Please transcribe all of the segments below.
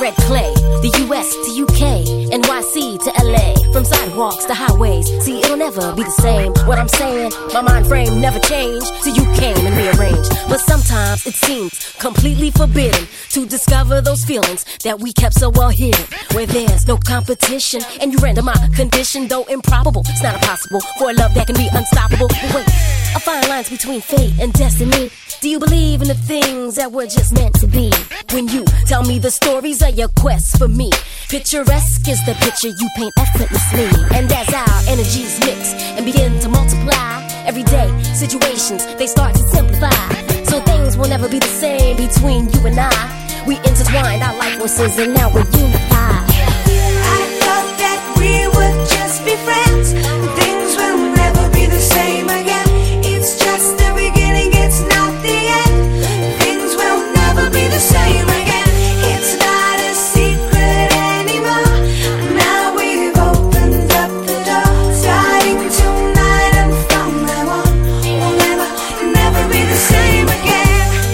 red clay, the US to UK, NYC to LA, from sidewalks to highways. See, it'll never be the same. What I'm saying, my mind frame never changed till you came and rearranged. But sometimes it seems completely forbidden to discover those feelings that we kept so well hidden, where there's no competition and you render my condition, though improbable. It's not impossible for a love that can be unstoppable. But wait, a fine lines between fate and destiny. Do you believe in the things that were just meant to be? When you tell me the stories of your quest for me, picturesque is the picture you paint effortlessly. And as our energies mix and begin to multiply, everyday situations, they start to simplify. So things will never be the same between you and I. We intertwined our life forces and now we're unified. I thought that we would just be friends. Things will never be the same again. It's just the beginning, it's not the end. Things will never be the same again. It's not a secret anymore. Now we've opened up the door. Starting tonight and from now on, we'll never be the same again.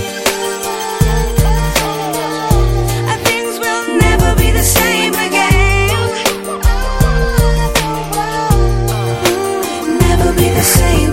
Things will never be the same again. Never be the same.